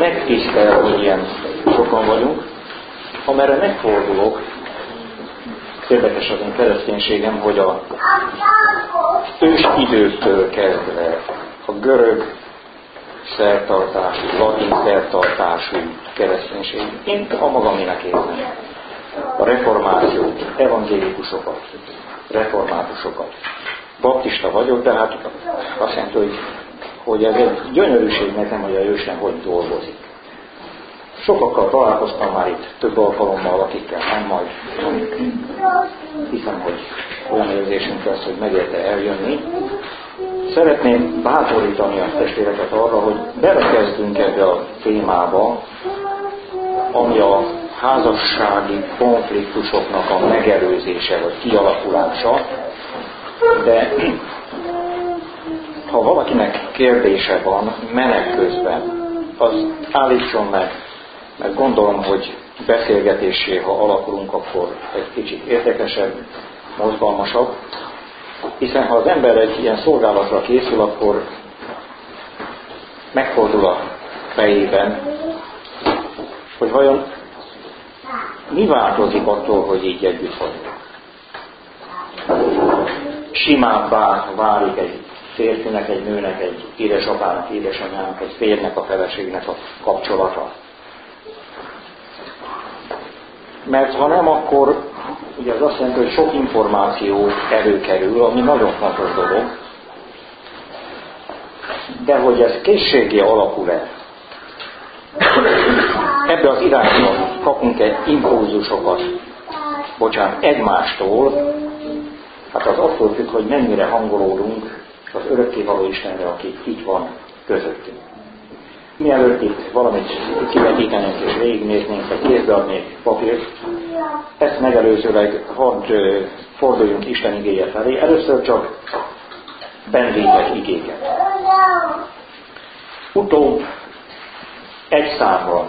megtisztel, hogy ilyen sokan vagyunk. Amerre megfordulok, érdekes az én kereszténységem, hogy a ősidőktől kezdve a görög szertartású, latin szertartású kereszténység, én a magamének érzem. A reformációt, evangélikusokat, reformátusokat. Baptista vagyok, de hát azt jelenti, hogy ez egy gyönyörűség nekem, hogy a Jóisten hogy dolgozik. Sokakkal találkoztam már itt több alkalommal, akikkel nem, majd hiszem, hogy olyan érzésünk lesz, hogy megérte eljönni. Szeretném bátorítani a testvéreket arra, hogy belekezdünk ebbe a témába, ami a házassági konfliktusoknak a megelőzése vagy kialakulása, de ha valakinek kérdése van menet közben, az állítson meg, mert gondolom, hogy beszélgetésé, ha alakulunk, akkor egy kicsit érdekesebb, mozgalmasabb, hiszen ha az ember egy ilyen szolgálatra készül, akkor megfordul a fejében, hogy vajon mi változik attól, hogy így együtt vagyunk. Simábbá válik egy férfinek, egy nőnek, egy édesapának, édesanyának, egy férjnek, a feleségnek a kapcsolata. Mert ha nem, akkor ugye az azt jelenti, hogy sok információ előkerül, ami nagyon fontos dolog, de hogy ez készséggé alakul-e, ebbe az irányba kapunk-e impulzusokat, egymástól, hát az attól függ, hogy mennyire hangolódunk az örökkévaló Istenre, aki itt van közöttünk. Mielőtt itt valamit kivetítenénk és végignéznénk, vagy kézbe adnék papírt, ezt megelőzőleg hadd forduljunk Isten igéje felé. Először csak bennvédett igéket. Utóbb egy számban.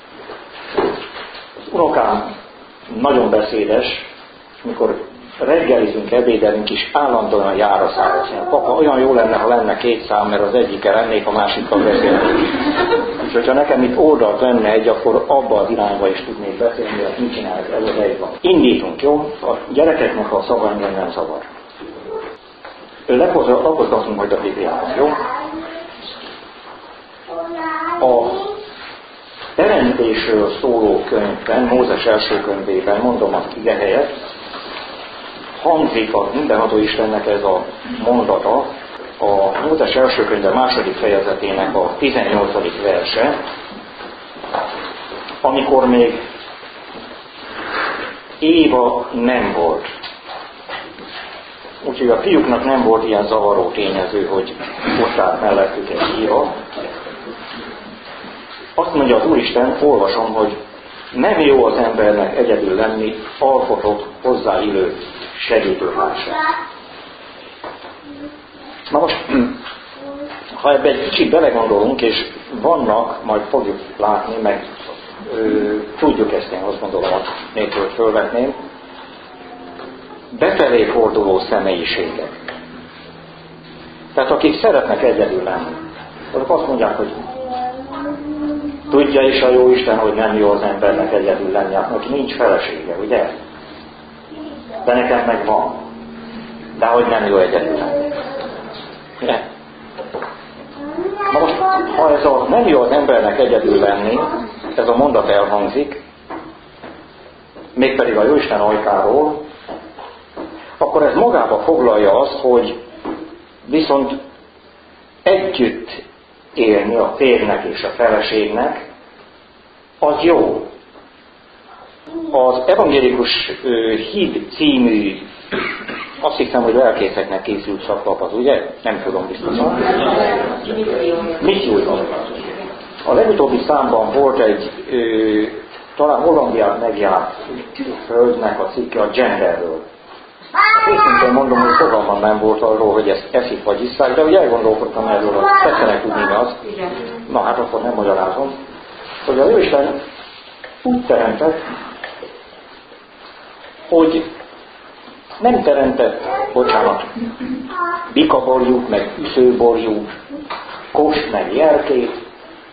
Az unokám nagyon beszédes, mikor reggelizünk, ebédelünk is, állandóan jár a szám. Papa, olyan jó lenne, ha lenne két szám, mert az egyikkel lennék, a másikkal beszélnék. És hogyha nekem itt oldalt lenne egy, akkor abba az irányba is tudnék beszélni, hogy mit csináljuk, ez az egy van. Indítunk, jó? A gyerekeknek a szava engem nem zavar. Lapozgatunk majd a Bibliában, jó? A teremtésről szóló könyvben, Mózes első könyvében, mondom az ige helyett, hangzik a mindenható Istennek ez a mondata, a Mózes első könyve második fejezetének a 18. verse, amikor még Éva nem volt. Úgyhogy a fiúknak nem volt ilyen zavaró tényező, hogy ott állt mellettük egy Éva. Azt mondja az Úristen, olvasom, hogy nem jó az embernek egyedül lenni, alkotott hozzáillő segítőtársát. Na most, ha ebbe egy kicsit belegondolunk, és vannak, majd fogjuk látni, meg tudjuk ezt, én azt gondolom, hogy nélkül fölvetném, befelé forduló személyiségek. Tehát akik szeretnek egyedül lenni, azok azt mondják, hogy tudja is a jó Isten, hogy nem jó az embernek egyedül lenni, hát neki nincs felesége, ugye? De nekem meg van. De hogy nem jó egyedül lenni. Na most, ha ez a nem jó az embernek egyedül lenni, ez a mondat elhangzik, mégpedig a Jóisten ajkáról, akkor ez magába foglalja azt, hogy viszont együtt élni a férjnek és a feleségnek, az jó. Az evangélikus híd című, azt hiszem, hogy lelkészeknek készült szaklap az, ugye? Nem tudom biztosan. Misszióban. A legutóbbi számban volt egy, talán Hollandiát megjárt földnek a cikke a genderről. Őszintén mondom, hogy fogalmam nem volt arról, hogy ezt eszik vagy isszák, de úgy elgondolkodtam erről, hogy tetszenek tudni azt. Na hát akkor nem magyarázom, hogy a Jóisten úgy teremtett, hogy nem teremtett, bikaborjú, meg üszőborjú, kost, meg jelkét,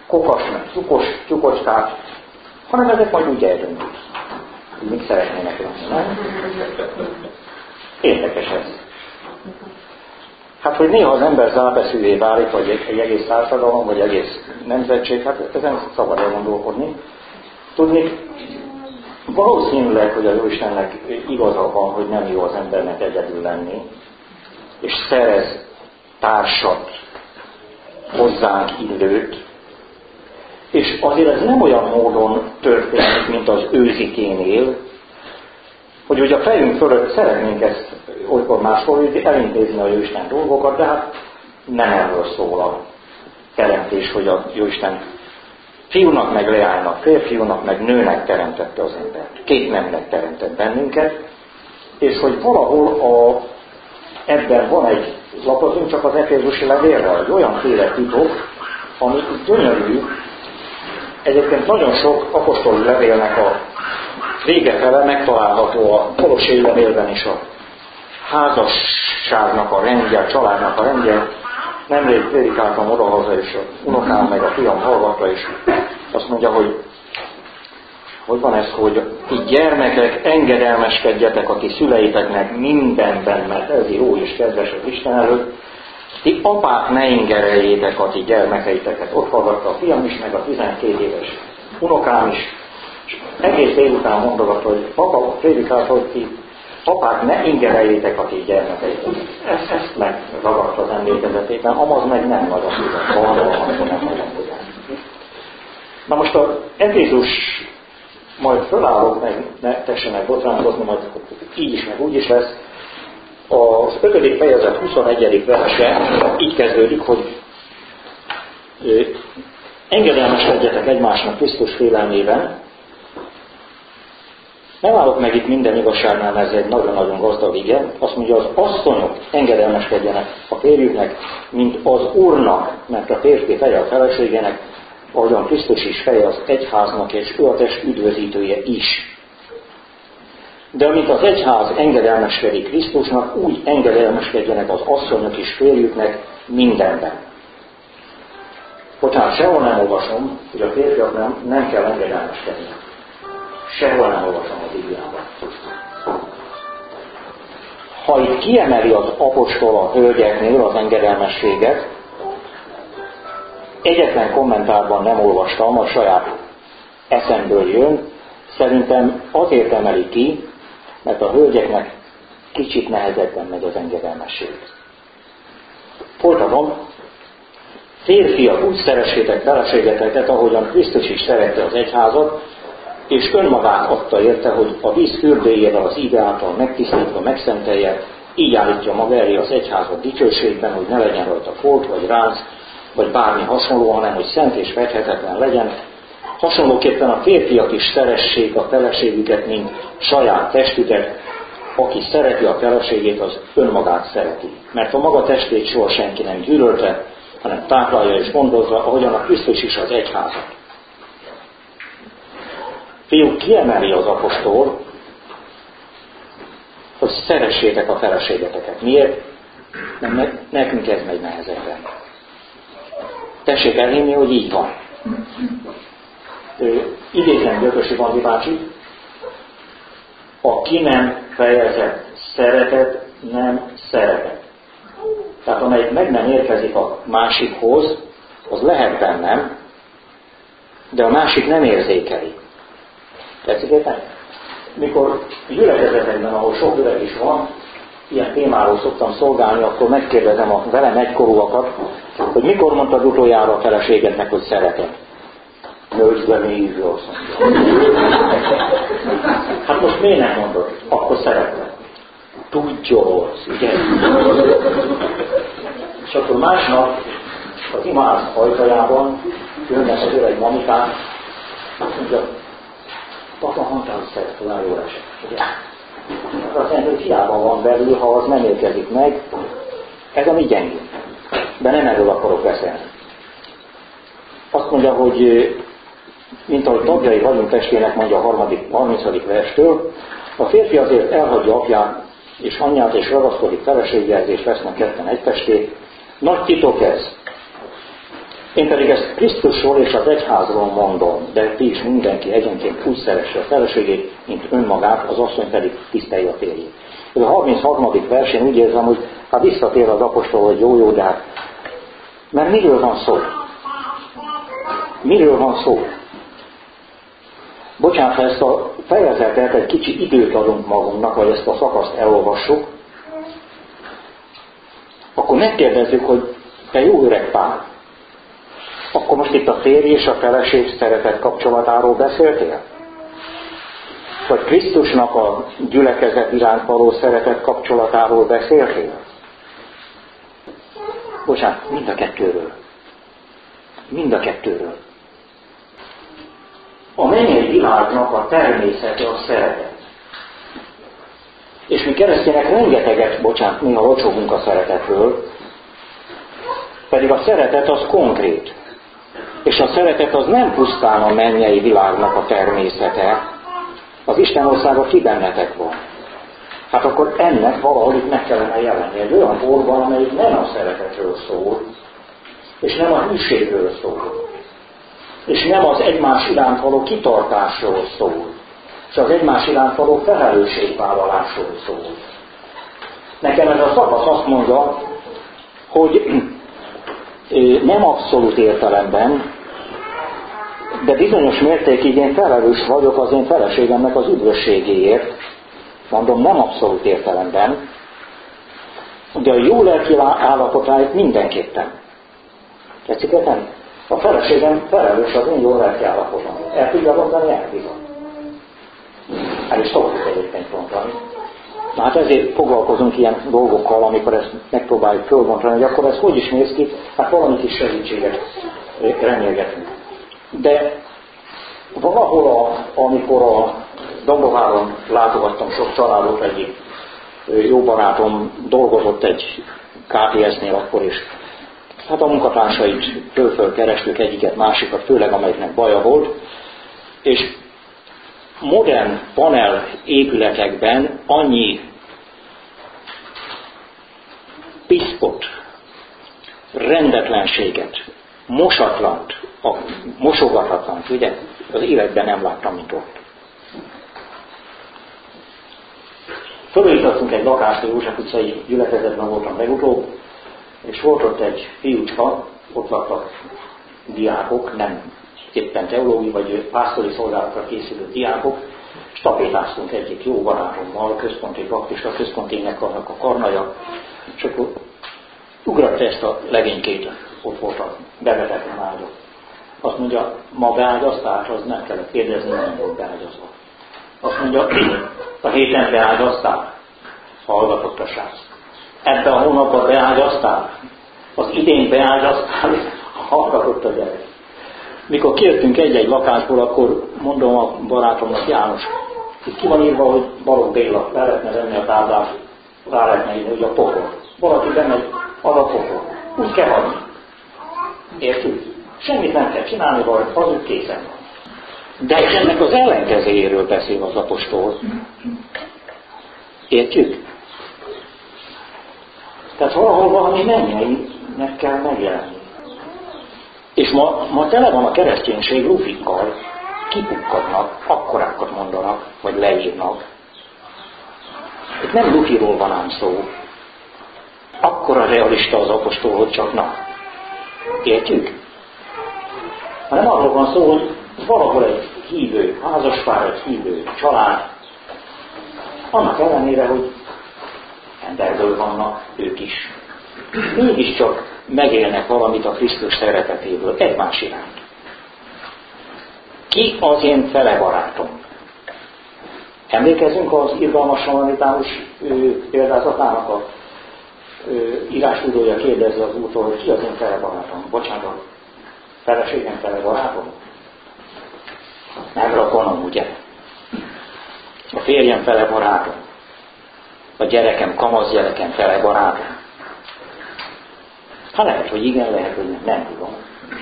kokas, meg tyukocskák, hanem ezek majd úgy eldöntik. Mit szeretnének lenni, nem? Érdekes ez. Hát, hogy néha az ember zárbeszűvé válik, vagy egy egész társadalom, vagy egész nemzetség, hát ezen szabad elgondolkodni. Tudni, valószínűleg, hogy a Jóistennek igaza van, hogy nem jó az embernek egyedül lenni, és szerez társat, hozzánk illőt, és azért ez nem olyan módon történik, mint az őzikénél, hogy ugye a fejünk fölött szeretnénk ezt olykor máshol elintézni a Jóisten dolgokat, de hát nem erről szól a teremtés, hogy a Jóisten fiúnak meg leánynak, férfiúnak meg nőnek teremtette az embert. Két nemnek teremtett bennünket, és hogy valahol ebben van egy lapozunk csak az Efézusi levélre, egy olyanféle titok, ami gyönyörű. Egyébként nagyon sok apostoli levélnek a vége fele megtalálható a Kolossé levélben is a házasságnak a rendje, a családnak a rendje. Nemrég prédikáltam odahaza, és a unokám meg a fiam hallgatta, és azt mondja, hogy van ez, hogy ti gyermekek, engedelmeskedjetek a ti szüleiteknek mindenben, mert ez jó és kedves az Isten előtt. Ti apák, ne ingereljétek a ti gyermekeiteket. Ott hallgatta a fiam is, meg a 12 éves unokám is. És egész délután mondogat, hogy papa prédikált, hogy ti apák, ne ingereljétek a ti gyermekeiteket. Ezt megragadta az emlékezetében, amaz meg nem nagyon tudom. Akkor nem nagyon tudom. Na most az Efézus, majd fölállok, meg ne tessenek botránkozni, majd így is, meg úgy is lesz. Az 5. fejezet 21. verse így kezdődik, hogy engedelmeskedjetek egymásnak Krisztus félelmében. Nem állok meg itt minden igazságnál, mert ez egy nagyon-nagyon gazdag ige. Azt mondja, az asszonyok engedelmeskedjenek a férjüknek, mint az Úrnak, mert a férfi feje a feleségének, ahogyan Krisztus is feje az egyháznak, és ő a test üdvözítője is. De amint az egyház engedelmeskedik Krisztusnak, úgy engedelmeskedjenek az asszonyok is férjüknek mindenben. Bocsánat, sehol nem olvasom, hogy a férfiak nem kell engedelmeskedni. Sehol nem olvasom az Bibliában. Ha itt kiemeli az apostol a hölgyeknél az engedelmességet, egyetlen kommentárban nem olvastam, a saját eszemből jön, szerintem azért emeli ki, mert a hölgyeknek kicsit nehezebben megy az engedelmesség. Folytatom, férfiak, úgy szeressétek feleségeteket, ahogyan Krisztus is szerette az egyházat, és önmagát adta érte, hogy a víz fürdőjével az íve által megtisztítva, megszentelje, így állítja maga elé az egyházat dicsőségben, hogy ne legyen rajta folt, vagy ránc, vagy bármi hasonló, hanem hogy szent és fedhetetlen legyen. Hasonlóképpen a férfiak is szeressék a feleségüket, mint saját testüket. Aki szereti a feleségét, az önmagát szereti. Mert a maga testét soha senki nem gyűlölte, hanem táplálja és gondozza, ahogyan a Krisztus is az egyházat. Fiúk, kiemeli az apostol, hogy szeressétek a feleségeteket. Miért? Mert nekünk ez megy nehezebben. Tessék elhinni, hogy így van. Idézem Gyökösi Bandi bácsi, a ki nem fejezett szeretet nem szeretet. Tehát amelyik meg nem érkezik a másikhoz, az lehet bennem, de a másik nem érzékeli. Tetszik érteni? Mikor gyülekezetekben, ahol sok öreg is van, ilyen témáról szoktam szolgálni, akkor megkérdezem a velem egykorúakat, hogy mikor mondtad utoljára a feleségednek, hogy szereted. Nőzve nézve, azt mondja. Hát most miért nem mondod? Akkor szereted. Tudjolsz, ugye? És akkor másnap az imáz ajtajában jönnek az öreg mamikák, azt mondja, papa mondta, hogy szeret, olyan jól esett, ugye? Azt mondja, hogy hiába van belül, ha az nem érkezik meg, ez a mi gyengünk. De nem erről akarok beszélni. Azt mondja, hogy mint ahogy tagjai vagyunk testének, mondja a 30. verstől, a férfi azért elhagyja apját és anyját, és ragaszkodik feleségéhez, és lesznek ketten egy testé. Nagy titok ez. Én pedig ezt Krisztusról és az egyházról mondom, de ti is mindenki egyenként úgy szeresse a feleségét, mint önmagát, az asszony pedig tisztelje a férjét. Ez a 36. versén úgy érzem, hogy hát visszatér az apostol, hogy jó, de hát, mert miről van szó? Miről van szó? Bocsánat, ha ezt a fejezetet egy kicsi időt adunk magunknak, vagy ezt a szakaszt elolvassuk, akkor megkérdezzük, hogy te jó öreg Pál, akkor most itt a férj és a feleség szeretet kapcsolatáról beszéltél? Vagy Krisztusnak a gyülekezet iránt való szeretet kapcsolatáról beszéltél? Bocsánat, mind a kettőről. Mind a kettőről. A mennyei világnak a természete a szeretet. És mi keresztények rengeteget, bocsánat, néha locsogunk a szeretetről, pedig a szeretet az konkrét. És a szeretet az nem pusztán a mennyei világnak a természete, az Isten országa ki bennetek van. Hát akkor ennek valahogy itt meg kellene jelenni egy olyan borban, amelyik nem a szeretetről szól, és nem a hűségről szól, és nem az egymás iránt való kitartásról szól, és az egymás iránt való felelősségvállalásról szól. Nekem ez a szakasz azt mondja, hogy nem abszolút értelemben, de bizonyos mértékig én felelős vagyok az én feleségemnek az üdvösségéért, mondom, nem abszolút értelemben, de a jó lelki állapotáért mindenképpen. Tetszik érteni? A feleségem felelős az én jó lelki állapotom. El tudja mondani, elbizony. El is szoktuk egyébként mondani. Na hát ezért foglalkozunk ilyen dolgokkal, amikor ezt megpróbáljuk fölbontani, hogy akkor ez hogy is néz ki, hát valami kis segítséget remélgetünk. De valahol, amikor a Dombováron látogattam sok családot, egyik jó barátom dolgozott egy KTS-nél akkor is. Hát a munkatársait föl kerestük egyiket, másikat, főleg amelyiknek baja volt, és modern panel épületekben annyi piszkot, rendetlenséget, mosatlant, mosogathatlant, ugye? Az életben nem láttam, mint ott. Fölújítottunk egy lakást, a József utcai gyülekezetben voltam legutóbb, és volt ott egy fiúcska, ott laktak diákok, nem éppen teológiai vagy pásztori szolgálatra készülő diákok, és tapétáztunk egyik jó barátommal, a központi baptista központének annak a karnaja, és akkor ugratta ezt a legénykét, ott volt a bevetetlen ágyat. Azt mondja, ma beágyaztál, az nem kellett kérdezni, nem volt beágyazva. Azt mondja, a héten beágyaztál, hallgatott a srác. Ebben a hónapban beágyaztál, az idén beágyaztál, hallgatott a gyerek. Mikor kijöttünk egy-egy lakásból, akkor mondom a barátomnak, János, itt ki van írva, hogy Balogh Béla, le lehetne venni a táblát, rá lehetne írni, hogy a pokol. Valaki bemegy, az a pokol. Úgy kell hagyni. Értjük? Semmit nem kell csinálni, vagy az úgy készen van. De ennek az ellenkezőjéről beszél az apostol. Értjük? Tehát valahol valami mennyeinek kell megjelenni. És ma tele van a kereszténység lufikkal, kipukkadnak, akkorákat mondanak, vagy leírnak. Itt nem lufiról van ám szó. Akkora realista az apostol, hogy csak na. Értjük? Hanem arról van szó, hogy valahol egy hívő, házaspár, egy hívő család, annak ellenére, hogy emberből vannak ők is. Mégiscsak megélnek valamit a Krisztus szeretetéből egymás iránt. Ki az én fele barátom? Emlékezzünk az irgalmas samaritánus példázatának a írástudója kérdezze az úrtól, hogy ki az én fele barátom? Bocsánat, a feleségem fele barátom? Nem rakonom, ugye? A férjem fele barátom. A gyerekem, kamasz gyerekem fele barátom. Hát lehet, hogy igen, lehet, hogy nem tudom.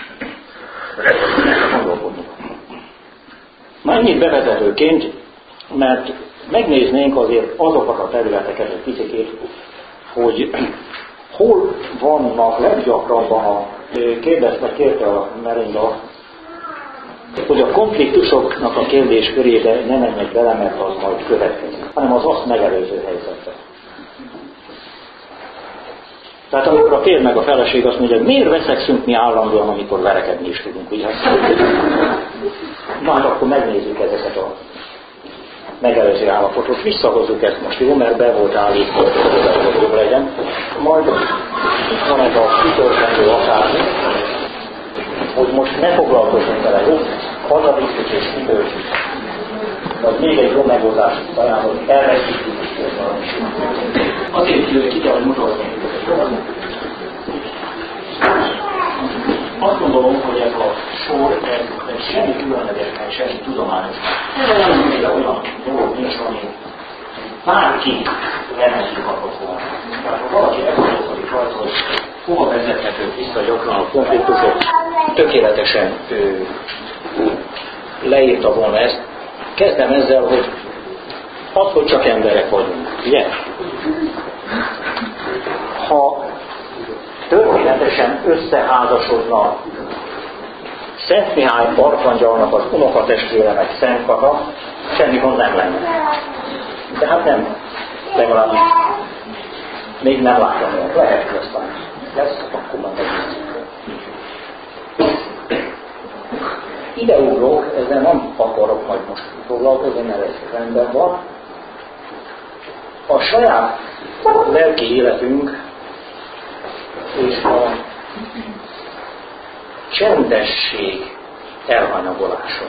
Na ennyit bevezetőként, mert megnéznénk azért azokat a területeket egy picikét, hogy hol vannak leggyakrabban a Kérte a Melinda, hogy a konfliktusoknak a kérdés körébe ne menjek bele, mert az majd következik, hanem az azt megelőző helyzetben. Tehát amikor a férj meg a feleség azt mondja, hogy miért veszekszünk mi állandóan, amikor verekedni is tudunk, ugye? Majd akkor megnézzük ezeket a megelőző állapotot. Visszahozzuk ezt most, jó, mert be volt állítva, hogy jobb legyen. Majd van ez a kitöltendő akármi, hogy most ne foglalkozunk vele, jó? Hazavisszük és kitöltjük. Vagy még egy jó megoldást ajánlom, elveszítjük is közben. Azért ki kell mutatni. Azt gondolom, hogy ez a sor, ez semmi különleges, meg semmi tudományos. Ez olyan dolog nincs, ami bárki lemezjukhatott volna. Tehát ha valaki elgondolkodik rajta, hogy hova vezethetők vissza gyakran a konfliktusok, tökéletesen leírta volna ezt. Kezdem ezzel, hogy az, hogy csak emberek vagyunk, ugye? Ha történetesen összeházasodna Szent Mihály Arkangyalnak az unokatestvére meg Szent Kata, semmi gond nem lenne. De hát nem, legalábbis még nem láttam olyan. Lehet, hogy aztán lesz, akkor már megnézzük. Ideugrok, ezzel nem akarok majd most foglalkozni, mert ez rendben van. A saját lelki életünk és a csendesség elhanyagolása.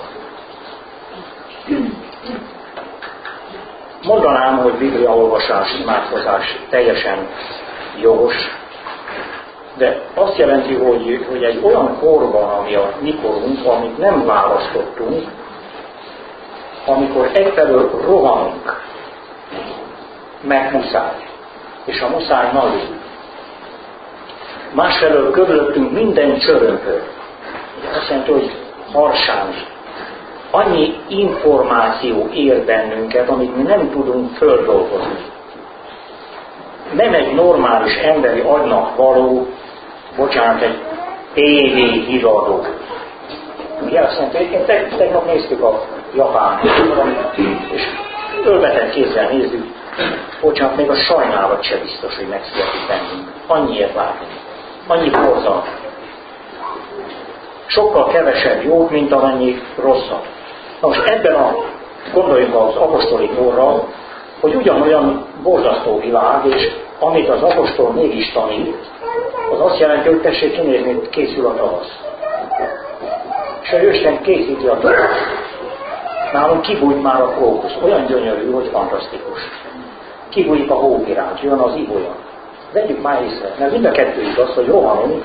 Mondanám, hogy bibliaolvasás, imádkozás teljesen jogos, de azt jelenti, hogy egy olyan korban, ami a mi korunk, amit nem választottunk, amikor egyfelől rohanunk, meg muszáj, és a muszáj nagy. Másfelől körülöttünk minden csörömpöl. Azt jelenti, hogy harsányi. Annyi információ ér bennünket, amit mi nem tudunk földolgozni. Nem egy normális emberi agynak való, bocsánat, egy TV híradó. Ugye azt mondta, hogy tegnap néztük a japán, és ölbetett kézzel nézzük, bocsánat, még a sajnálat se biztos, hogy megszületik bennünk. Annyiért látunk. Annyi borzalmat. Sokkal kevesebb jót, mint amennyi rosszat. Na most ebben gondoljunk az apostoli korra, hogy ugyanolyan borzasztó világ, és amit az apostol mégis tanít, az azt jelenti, hogy tessék kinézni, készül a tavasz. És a Isten készíti a tavasz. Nálunk kibújt már a krókusz, olyan gyönyörű, hogy fantasztikus. Kibújik a hóvirág, jön az ibolya. Vegyük már észre, mert mind a kettő igaz, hogy rohanunk,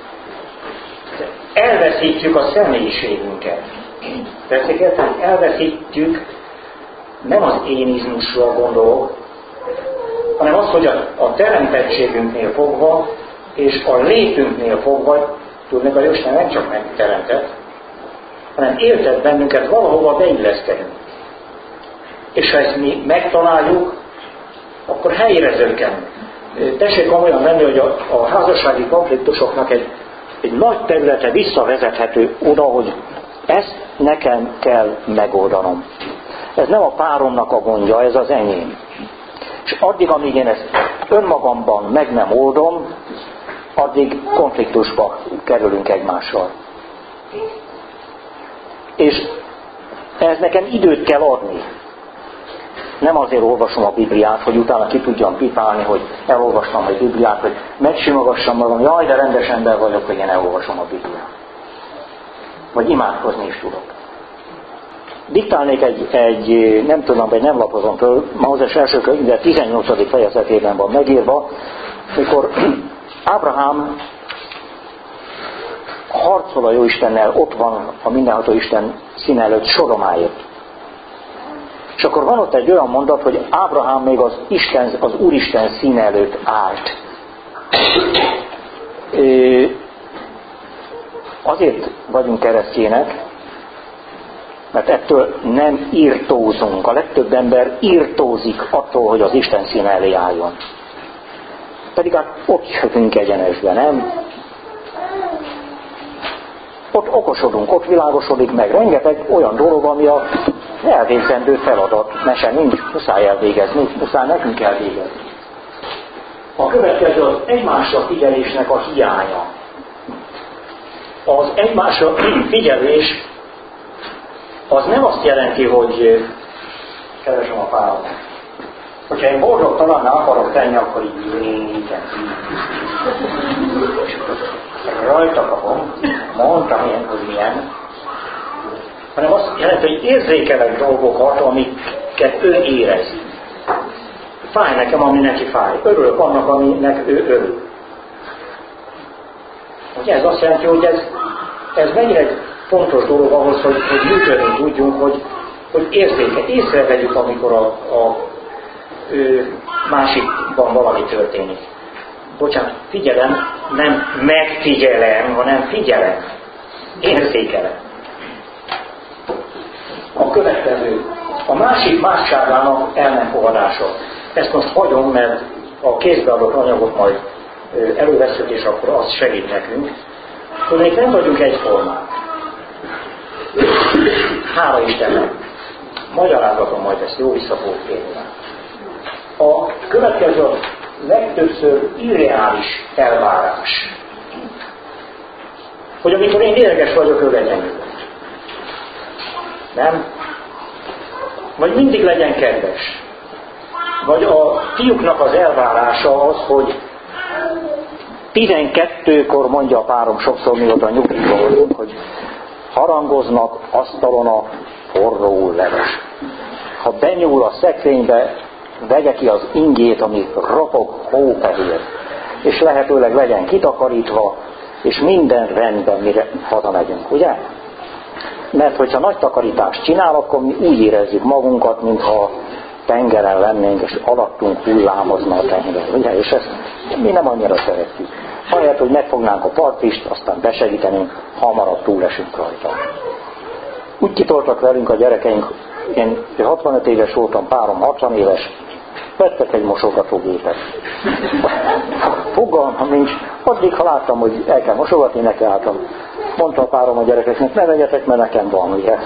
elveszítjük a személyiségünket. Tetszik, elveszítjük, nem az énizmusra gondolok, hanem az, hogy a teremtettségünknél fogva, és a létünknél fogva, tudnék, a Isten nem csak megteremtett, hanem éltet bennünket, valahova beilleszkedünk. És ha ezt mi megtaláljuk, akkor helyre zökkenünk. Tessék komolyan venni, hogy a házassági konfliktusoknak egy nagy területe visszavezethető oda, hogy ezt nekem kell megoldanom. Ez nem a páromnak a gondja, ez az enyém. És addig, amíg én ezt önmagamban meg nem oldom, addig konfliktusba kerülünk egymással. És ehhez nekem időt kell adni. Nem azért olvasom a Bibliát, hogy utána ki tudjam pipálni, hogy elolvastam a Bibliát, hogy megsimogassam magam, jaj, de rendes ember vagyok, hogy én elolvasom a Bibliát. Vagy imádkozni is tudok. Diktálnék egy nem tudom, vagy nem lapozom föl, Mózes első könyve 18. fejezetében van megírva, mikor Ábrahám harcol a Jóistennel, ott van a mindenható Isten színe előtt Sodomáért. És akkor van ott egy olyan mondat, hogy Ábrahám még az Úristen színe előtt állt. Azért vagyunk keresztjének, mert ettől nem írtózunk. A legtöbb ember írtózik attól, hogy az Isten színe elé álljon. Pedig hát ott jöttünk egyenesbe, nem? ott okosodunk, ott világosodik meg rengeteg olyan dolog, ami a elvégzendő feladat, mese nincs, muszáj elvégezni, muszáj nekünk elvégezni. A következő az egymásra figyelésnek a hiánya. Az egymásra figyelés az nem azt jelenti, hogy keresem a párat. Hogyha én boldogtalanná akarok tenni, akkor így rajta kapom, mondtam én, hogy milyen, hanem azt jelenti, hogy érzékelek dolgokat, amiket ő érez. Fáj nekem, ami neki fáj. Örülök annak, aminek ő örül. Ugye ez azt jelenti, hogy ez mennyire egy fontos dolog ahhoz, hogy működni tudjunk, hogy észrevegyük, amikor a másikban valami történik. Bocsánat, figyelem, nem megfigyelem, hanem figyelem. Érzékelem. A következő. A másik másságának el nem fogadása. Ezt most hagyom, mert a kézbeadott anyagot majd elővesszük, és akkor az segít nekünk. Hogy még nem vagyunk egyformák. Hála Istennek. Magyarázatom majd ezt, jó vissza fogok kérni. A következő a legtöbbször irreális elvárás. Hogy amikor én ideges vagyok, ő legyen nyugodt. Nem? Vagy mindig legyen kedves. Vagy a fiúknak az elvárása az, hogy 12-kor mondja a párom sokszor, mióta nyugdíjban vagyunk, hogy harangoznak asztalon a forró leves. Ha benyúl a szekrénybe, vegye ki az ingét, ami ropog hófehér, és lehetőleg legyen kitakarítva, és minden rendben, mire hazamegyünk, ugye? Mert hogyha nagy takarítást csinál, akkor mi úgy érezzük magunkat, mintha tengeren lennénk, és alattunk hullámozna a tenger, ugye? És ezt mi nem annyira szeretjük. Ahelyett, hogy megfognánk a partist, aztán besegítenénk, hamarabb túlesünk rajta. Úgy kitoltak velünk a gyerekeink, én 65 éves voltam, párom 60 éves, vettek egy mosogatógépet. Fogalmam nincs, addig, ha láttam, hogy el kell mosogatni, nekiálltam. Mondta a párom a gyerekeknek, ne vegyetek, mert nekem van, ugye.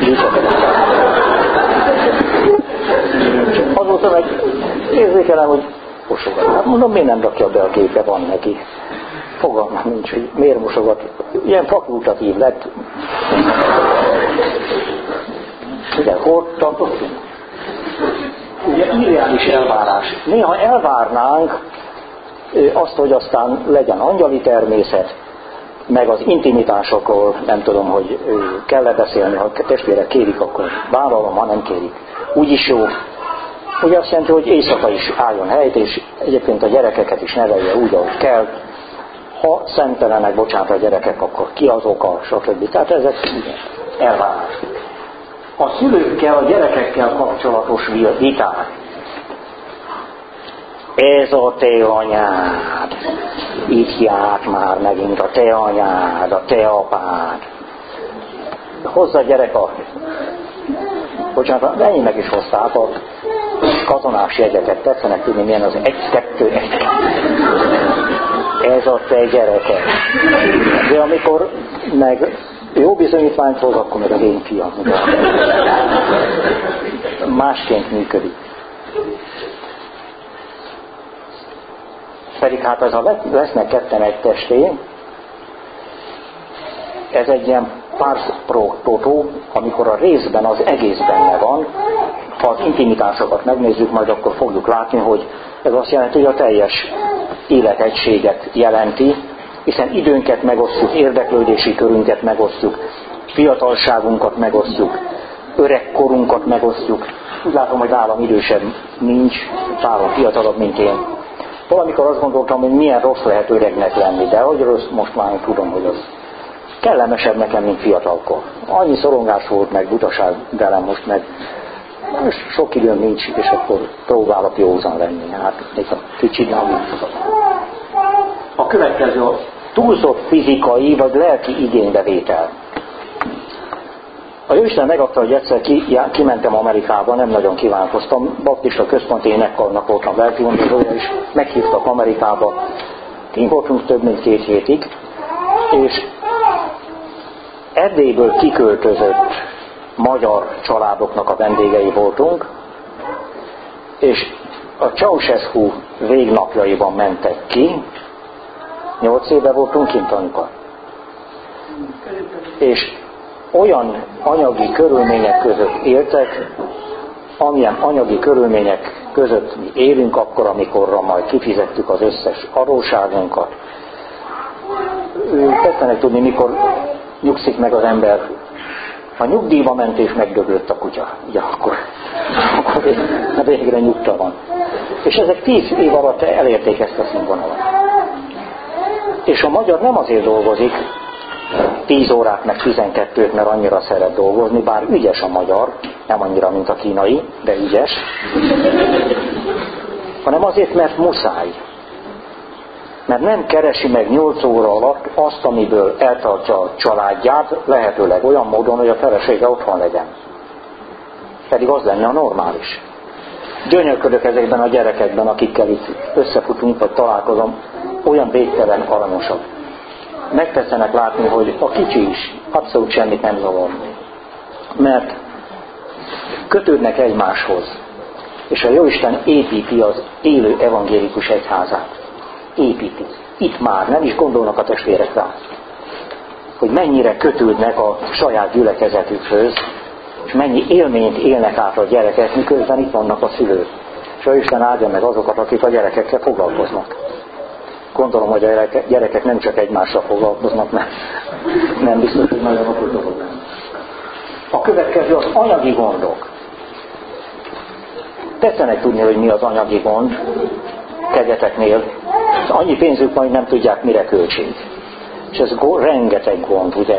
Azóta meg érzékelem, hogy mosogat. Hát mondom, miért nem rakja be a gépbe, van neki. Fogalmam nincs, hogy miért mosogat. Ilyen fakultatív lett. Ugye, hol tartottunk? Ugye irreális elvárás. Néha elvárnánk azt, hogy aztán legyen angyali természet, meg az intimitásokról, nem tudom, hogy kell-e beszélni, ha testvérek kérik, akkor vállalom, ha nem kérik. Úgyis jó. Ugye azt jelenti, hogy éjszaka is álljon helyt, és egyébként a gyerekeket is nevelje úgy, ahogy kell. Ha szentelenek, bocsánat, a gyerekek, akkor ki az oka, stb. Tehát ezek elvárás. A szülőkkel, a gyerekekkel kapcsolatos viták. Ez a te anyád. Itt járt már megint a te anyád, a te apád. Hozza a gyerek a... Bocsánat, enyémnek is hozták a katonás jegyeket. Tetszenek tudni, milyen az 1-2-1. Ez a te gyereked. De amikor meg jó bizonyítványt hoz, akkor meg az én fiam. Másként működik. Pedig hát ez a lesznek ketten egy testén, ez egy ilyen pars pro toto, amikor a részben az egész benne van. Ha az intimitásokat megnézzük, majd akkor fogjuk látni, hogy ez azt jelenti, hogy a teljes életegységet jelenti, hiszen időnket megosztjuk, érdeklődési körünket megosztjuk, fiatalságunkat megosztjuk, öregkorunkat megosztjuk. Úgy látom, hogy nálam idősebb nincs, nálam fiatalabb, mint én. Valamikor azt gondoltam, hogy milyen rossz lehet öregnek lenni, de hogy rossz, most már tudom, hogy az kellemesebb nekem, mint fiatalkor. Annyi szorongás volt, meg butaság velem most, meg sok időm nincs, és akkor próbálok józan lenni. Hát még a kicsit nem. A következő a túlzott fizikai vagy lelki igénybevétel. A Jóisten megadta, hogy egyszer kimentem Amerikába, nem nagyon kívánkoztam, baptista központi énekkarnak voltam lelkigondozója, és meghívtak Amerikába. Kint voltunk több mint 2 hétig, és Erdélyből kiköltözött magyar családoknak a vendégei voltunk, és a Ceausescu végnapjaiban mentek ki, 8 éve voltunk kint, anyuka. És olyan anyagi körülmények között éltek, amilyen anyagi körülmények között mi élünk akkor, amikor majd kifizettük az összes adósságunkat. Tetszenek tudni, mikor nyugszik meg az ember. A nyugdíjba ment és megdöglött a kutya. Ugye akkor végre nyugta van. És ezek 10 év alatt elérték ezt a színvonalat. És a magyar nem azért dolgozik 10 órát meg 12-t, mert annyira szeret dolgozni, bár ügyes a magyar, nem annyira, mint a kínai, de ügyes, hanem azért, mert muszáj. Mert nem keresi meg 8 óra alatt azt, amiből eltartja a családját, lehetőleg olyan módon, hogy a felesége otthon legyen. Pedig az lenne a normális. Gyönyörködök ezekben a gyerekekben, akikkel itt összefutunk, vagy találkozom, olyan végtelen aranyosak. Megtetszenek látni, hogy a kicsi is abszolút semmit nem zavar. Mert kötődnek egymáshoz. És a Jóisten építi az élő evangélikus egyházát. Építi. Itt már nem is gondolnak a testvérek rá. Hogy mennyire kötődnek a saját gyülekezetükhöz, és mennyi élményt élnek át a gyerekek, miközben itt vannak a szülők. És a Isten áldja meg azokat, akik a gyerekekkel foglalkoznak. Gondolom, hogy a gyerekek nem csak egymással foglalkoznak, mert nem biztos, hogy nagyon okos dolog. A következő az anyagi gondok. Tetszenek tudni, hogy mi az anyagi gond kegyeteknél. Annyi pénzük majd nem tudják, mire költsék. És ez rengeteg gond, ugye?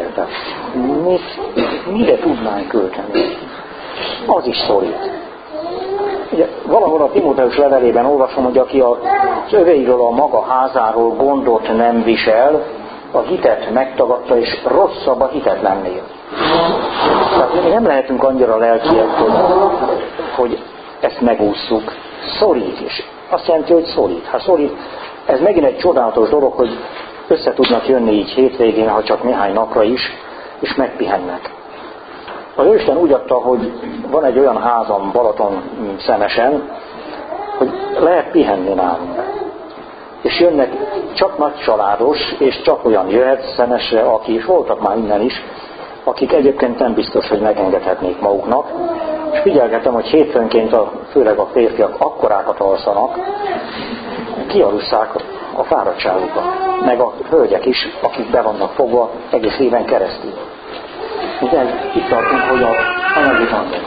Mire tudnánk költeni? Az is szorít. Ugye, valahol a Timóteus levelében olvasom, hogy aki az öveiről, a maga házáról gondot nem visel, a hitet megtagadta, és rosszabb a hitetlennél. Tehát mi nem lehetünk annyira lelkiek, hogy ezt megússzuk. Szorít is. Azt jelenti, hogy szorít. Ha szorít, ez megint egy csodálatos dolog, hogy össze tudnak jönni így hétvégén, ha csak néhány napra is, és megpihennek. Az Isten úgy adta, hogy van egy olyan házam Balaton Szemesen, hogy lehet pihenni nálunk. És jönnek csak nagy családos, és csak olyan jöhet Szemesre, aki is voltak már innen is, akik egyébként nem biztos, hogy megengedhetnék maguknak. És figyelgetem, hogy hétfőnként főleg a férfiak akkorákat alszanak, kialusszák a fáradtságukat. Meg a hölgyek is, akik be vannak fogva egész éven keresztül. De itt tartunk, hogy a anyagi gondok.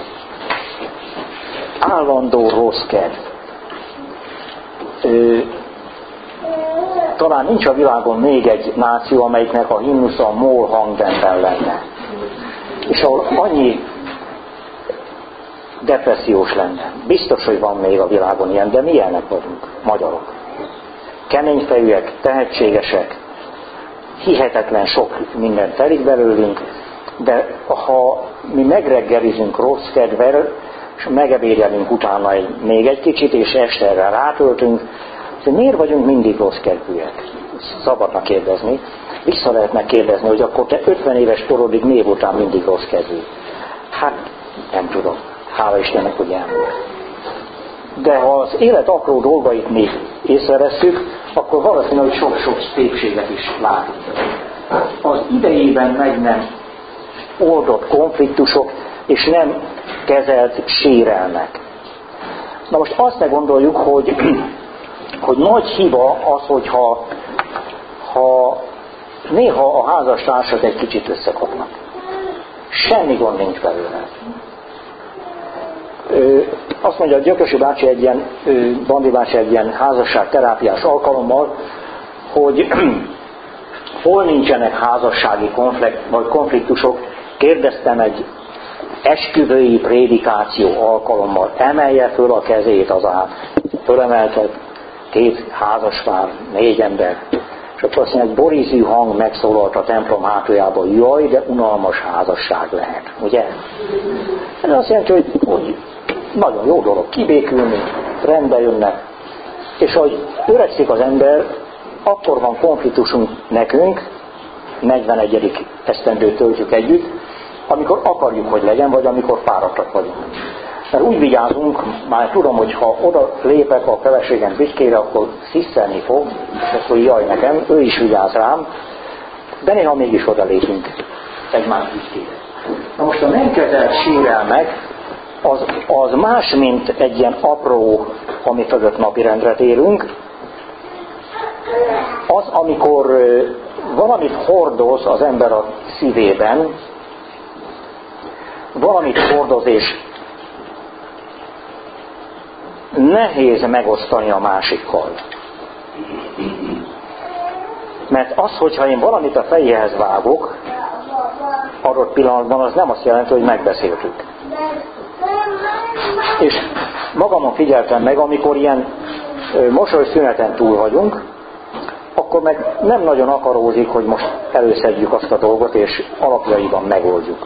Állandó rossz kedv. Talán nincs a világon még egy náció, amelyiknek a himnusza a mól hangnemben lenne. És ahol annyi depressziós lenne. Biztos, hogy van még a világon ilyen, de mi ilyenek vagyunk, magyarok. Keményfejűek, tehetségesek, hihetetlen sok mindent telik belőlünk, de ha mi megreggelizünk rossz kedvel, és megebédelünk utána még egy kicsit, és este rátöltünk, hogy miért vagyunk mindig rossz kedvűek? Szabadna kérdezni. Vissza lehetne kérdezni, hogy akkor te 50 éves korodig miért voltál mindig rossz kedvű? Hát nem tudom. Hála Istennek, hogy elmúlt. De ha az élet apró dolgait mi észrevesszük, akkor valószínű, hogy sok-sok szépséget is látunk. Az idejében meg nem oldott konfliktusok, és nem kezelt sérelmek. Na most azt ne gondoljuk, hogy nagy hiba az, hogyha néha a házastársak egy kicsit összekapnak. Semmi gond nincs belőle. Azt mondja, a Gyökösi bácsi Bandi bácsi egy ilyen házasságterápiás alkalommal, hogy hol nincsenek házassági konfliktusok, kérdeztem egy esküvői prédikáció alkalommal, emelje föl a kezét az fölemelte 2 házaspár, 4 ember. És akkor azt mondja, egy borízű hang megszólalt a templom hátuljában, jaj, de unalmas házasság lehet, ugye? Ez azt jelenti, hogy nagyon jó dolog kibékülni, rendbe jönnek, és ahogy öregszik az ember, akkor van konfliktusunk nekünk, 41. esztendőt töltjük együtt, amikor akarjuk, hogy legyen, vagy amikor fáradtak vagyunk. Mert úgy vigyázunk, már tudom, hogy ha oda lépek a feleségem büszkére, akkor sziszelni fog, és akkor jaj nekem, ő is vigyáz rám, de néha mégis oda lépünk egymás büszkére. Na most a nem kezelt sérelmek, az más, mint egy ilyen apró, ami fölött napirendre térünk. Az, amikor valamit hordoz az ember a szívében, valamit hordoz, és nehéz megosztani a másikkal. Mert az, hogyha én valamit a fejéhez vágok, adott pillanatban, az nem azt jelenti, hogy megbeszéltük. És magamon figyeltem meg, amikor ilyen mosolyszüneten túl vagyunk, akkor meg nem nagyon akarózik, hogy most előszedjük azt a dolgot, és alapjaiban megoldjuk.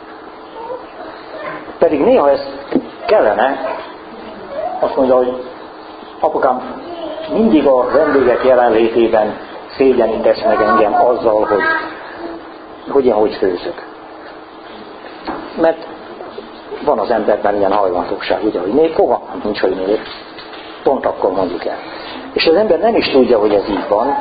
Pedig néha ez kellene, azt mondja, hogy apukám mindig a vendégek jelenlétében szégyenítesz meg engem azzal, hogy én hogy főzök. Mert van az emberben ilyen hajlandóság, ugye, hogy még fogalmam nincs, hogy miért. Pont akkor mondjuk el. És az ember nem is tudja, hogy ez így van.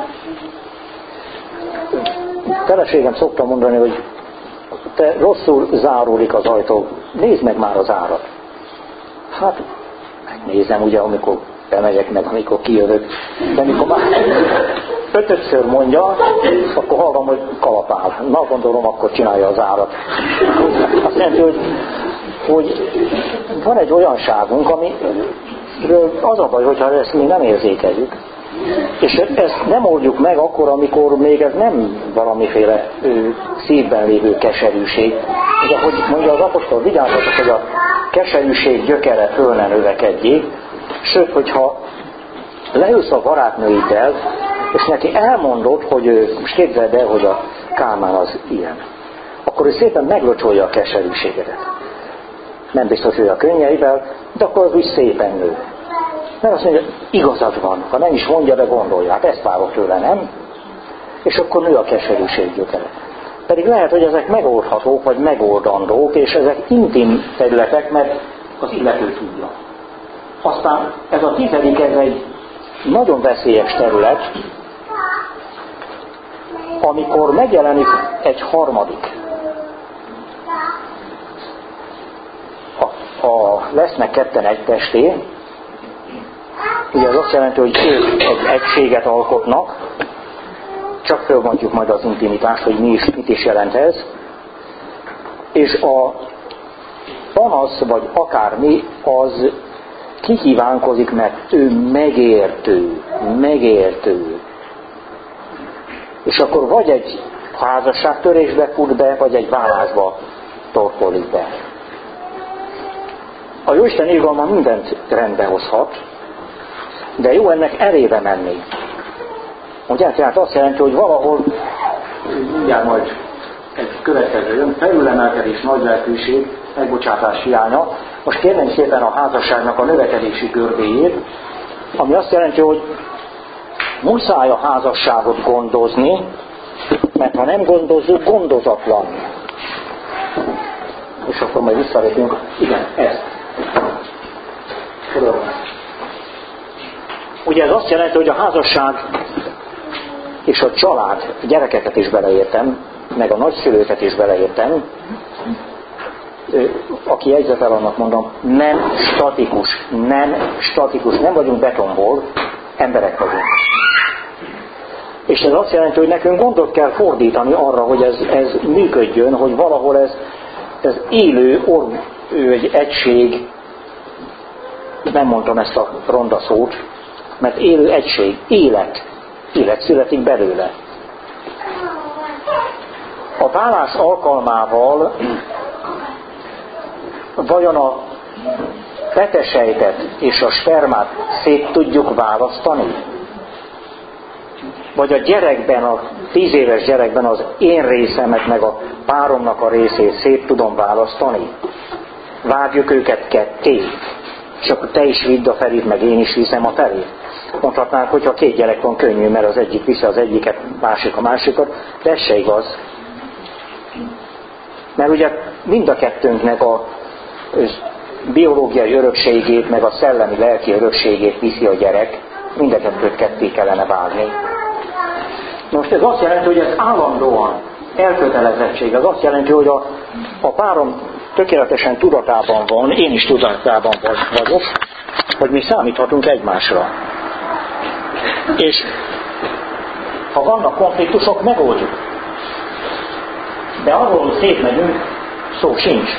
Feleségem szokta mondani, hogy te rosszul záródik az ajtó, nézd meg már az árat. Hát, megnézem ugye, amikor bemegyek meg, amikor kijövök. De amikor már 5-ször mondja, akkor hallom, hogy kalapál. Na, gondolom, akkor csinálja az árat. Azt jelenti, hogy van egy olyanságunk, amiről az a baj, hogyha ezt mi nem érzékeljük. És ezt nem oldjuk meg akkor, amikor még ez nem valamiféle szívben lévő keserűség. Ugye, ahogy mondja az apostol, vigyázzatok, hogy a keserűség gyökere föl ne növekedjék, sőt, hogyha leülsz a barátnőiddel, és neki elmondod, hogy most képzeld el, hogy a Kálmán az ilyen, akkor ő szépen meglocsolja a keserűségedet. Nem biztos, hogy a könnyeivel, de akkor az úgy szépen nő. Mert azt mondja, igazad van, ha nem is mondja, de gondolja, hát ezt várok tőle, nem? És akkor nő a keserűség gyökere. Pedig lehet, hogy ezek megoldhatók, vagy megoldandók, és ezek intim területek, mert az illető tudja. Aztán ez a 10. ez egy nagyon veszélyes terület, amikor megjelenik egy harmadik. Lesznek ketten egy testé, ugye az azt jelenti, hogy ők egy egységet alkotnak, csak fölmondjuk majd az intimitást, hogy mit is jelent ez, és a panasz, vagy akármi, az kikívánkozik, mert ő megértő. És akkor vagy egy házasságtörésbe fut be, vagy egy vállásba torkolik be. A Jóisten irgalma mindent rendbe hozhat, de jó ennek elébe menni. Ugye, tehát azt jelenti, hogy valahol mindjárt majd egy következő jön, felülemelkedés, nagylelkűség, megbocsátás hiánya. Most kérném szépen a házasságnak a növekedési görbéjét, ami azt jelenti, hogy muszáj a házasságot gondozni, mert ha nem gondozzuk, gondozatlan. És akkor majd visszalépünk. Igen, ezt. Ugye ez azt jelenti, hogy a házasság és a család, a gyerekeket is beleértem, meg a nagyszülőket is beleértem, aki jegyzetel, annak mondom, nem statikus, nem vagyunk betonból, emberek vagyunk. És ez azt jelenti, hogy nekünk gondot kell fordítani arra, hogy ez működjön, hogy valahol ez élő, egy egység, nem mondtam ezt a ronda szót, mert élő egység, élet születik belőle. A vállás alkalmával vajon a petesejtet és a spermát szét tudjuk választani? Vagy a gyerekben, a 10 éves gyerekben az én részemet, meg a páromnak a részét szét tudom választani? Vágjuk őket ketté, és akkor te is vidd a felét, meg én is viszem a felét. Mondhatnánk, hogyha 2 gyerek van, könnyű, mert az egyik viszi az egyiket, másik a másikat, de ez se igaz. Mert ugye mind a kettőnknek a biológiai örökségét, meg a szellemi, lelki örökségét viszi a gyerek, mind a kettőt ketté kellene vágni. Most ez azt jelenti, hogy ez állandóan elkötelezettség. Ez azt jelenti, hogy a párom tökéletesen tudatában van, én is tudatában vagyok, hogy mi számíthatunk egymásra. És ha vannak konfliktusok, megoldjuk. De arról, hogy szétmegyünk, szó sincs.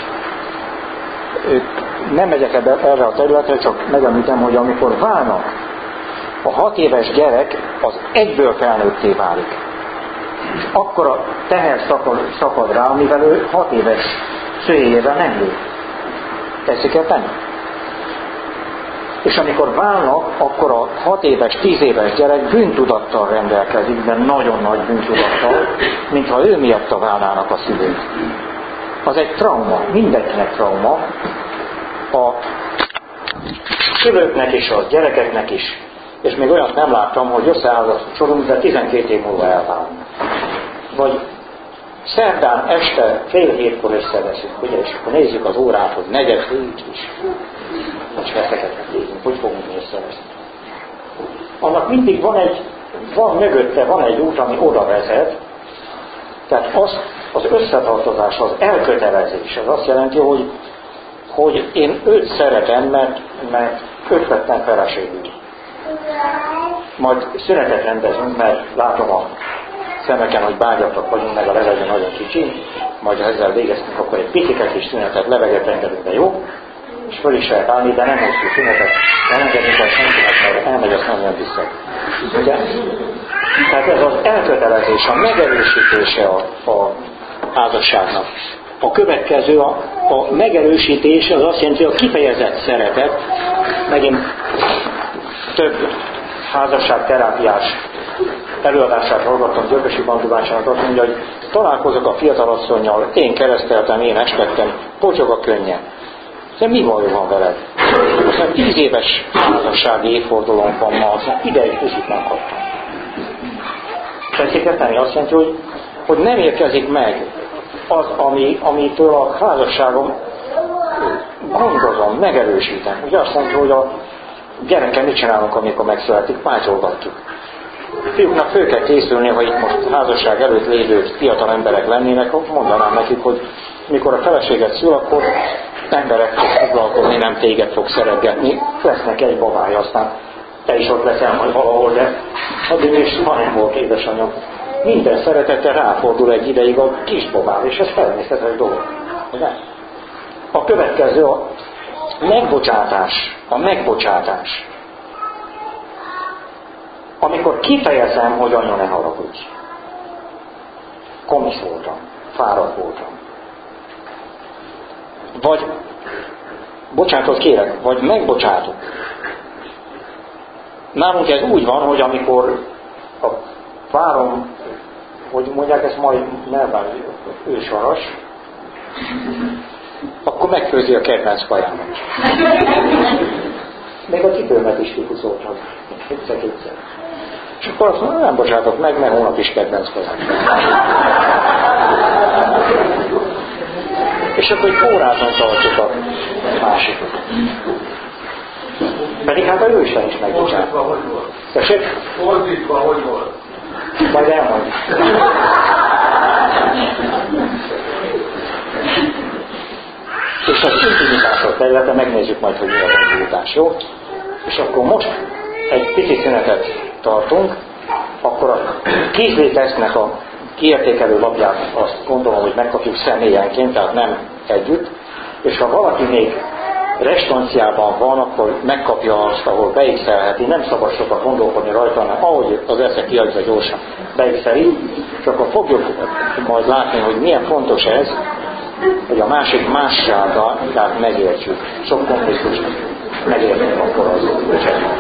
Nem megyek erre a területre, csak megemlítem, hogy amikor válnak, a 6 éves gyerek az egyből felnőtté válik. És akkor a teher szakad rá, mivel ő 6 éves szülyével nem lép. Teszik érteni? És amikor válnak, akkor a 6 éves, 10 éves gyerek bűntudattal rendelkezik, de nagyon nagy bűntudattal, mintha ő miatt válnának a szülők. Az egy trauma, mindenkinek trauma, a szülőknek is, a gyerekeknek is. És még olyat nem láttam, hogy összeházasodunk, de 12 év múlva elválunk. Vagy szerdán este fél hétkor összeveszünk, ugye, és akkor nézzük az órát, hogy 4:00 is. Most veszeket nézzünk, hogy fogunk összeveszni. Annak mindig van mögötte egy út, ami oda vezet. Tehát az összetartozás, az elkötelezés, ez azt jelenti, hogy én őt szeretem, mert őt vettem feleségül. Majd szünetet rendezünk, mert látom a szemeken, hogy bágyattak vagyunk, meg a levegő nagyon kicsi, majd ha ezzel végeztünk, akkor egy picit kis szünetet, leveget engedünk, de jó, és föl is lehet állni, de nem hosszú szünetet, nem engedünk el senkinek, mert elmegy, azt nem jön vissza. Ugye? Tehát ez az elkötelezés, a megerősítése a házasságnak. A következő, a megerősítés, az azt jelenti, hogy a kifejezett szeretet, megint több házasságterápiás előadását hallgattam Györgösi Bandubácsának, azt mondja, hogy találkozok a fiatalasszonnyal, én kereszteltem, én estettem, pocsog a könnye. De mi baj van veled? Aztán 10 éves házassági évfordulónk van ma, aztán ideig puszit nem kaptam. Tetszik érteni? Azt jelenti, hogy nem érkezik meg az, amitől a házasságom gondozom, megerősítem. Ugye azt mondja, hogy a gyerekem mit csinálunk, amikor megszületik, pátyolgatjuk. Fiúknak föl kell készülni, ha itt most házasság előtt lévő fiatal emberek lennének, mondanám nekik, hogy mikor a feleséget szül, akkor emberek fog foglalkozni, nem téged fog szeretgetni, lesznek egy babája, aztán te is ott leszel majd valahol, de addig is ma nem volt édesanyja. Minden szeretete ráfordul egy ideig a kisbabára, és ez természetes dolog. A következő a megbocsátás. Amikor kifejezem, hogy anya, ne haragudj. Komisz voltam, fáradt voltam. Vagy bocsánatot kérek, vagy megbocsátok. Nálunk ez úgy van, hogy amikor a párom, hogy mondják ezt majd nyelván ősvaras, akkor megfőzi a kedvenc kajámat. Még a cipőmet is kipuszoltam. Egyszer-kétszer. És akkor azt mondom, nem bocsátok meg, mert holnap is kedvenc kajám. És akkor egy órában tartjuk a másikot. Pedig hát a Jóisten is megbocsát. Tessék? Fordítva, hogy volt? Majd elmondjuk. És az intimitások területe megnézzük majd, hogy mi az intimitás, jó? És akkor most egy pici szünetet tartunk, akkor a kézlétesznek a kiértékelő lapját azt gondolom, hogy megkapjuk személyenként, tehát nem együtt, és ha valaki még restanciában van, akkor megkapja azt, ahol beixelheti, nem szabad sokat gondolkodni rajta, hanem ahogy az esze kiadja gyorsan beixeli, és akkor fogjuk majd látni, hogy milyen fontos ez, hogy a másik másságát megértsük. Sok konfliktust megértünk akkor az.